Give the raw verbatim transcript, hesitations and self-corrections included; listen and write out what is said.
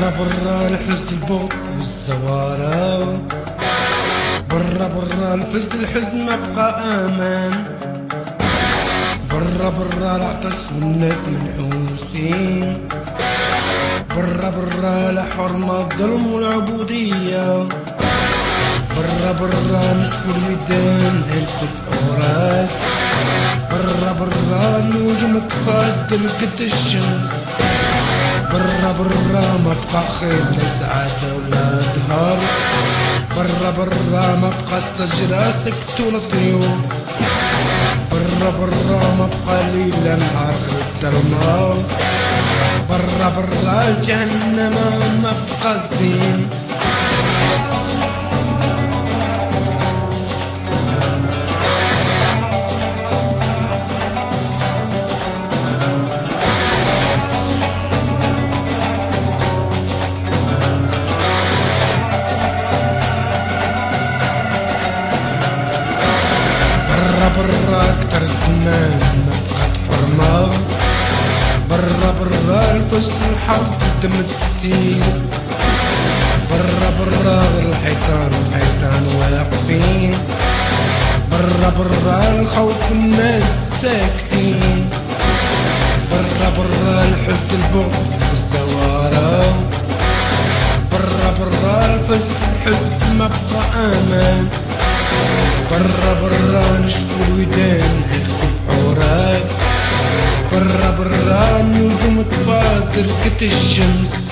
برا برا الحزن البغض والزوارة، برا برا الفزد الحزن ما بقى امان، برا برا العطش والناس منحوسين، برا برا لا حرمة الظلم والعبودية، برا برا نصف الودان هلكوا الأوراق، برا برا النجوم تفضل قد الشمس، برا برا ما بقى خير لا سعادة ولا زهر، برا برا ما بقى الشجرة سكت ولا طيور، برا برا ما بقى ليل لا نهار غير الظلمة، برا برا الجهنم ما بقى زين. برا اكتر زمان ما بقات حرمة، برا برا الفزت الحرب الدم تسيل، برا برا الحيطان الحيطان واقفين، برا برا الخوف الناس ساكتين، برا برا الحزن البغض والزوارة، برا برا الفزت الحزن ما بقى امان، برا برا نشفوا الودان هلكوا الحورات، برا برا النجوم تفاضل كت الشمس.